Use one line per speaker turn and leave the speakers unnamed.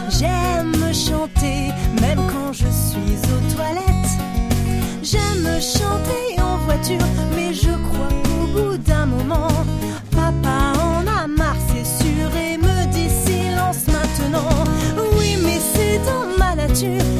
J'aime chanter, même quand je suis aux toilettes. J'aime chanter en voiture, mais je crois qu'au bout d'un moment, papa en a marre, c'est sûr, et me dit silence maintenant. Oui, mais c'est dans ma nature.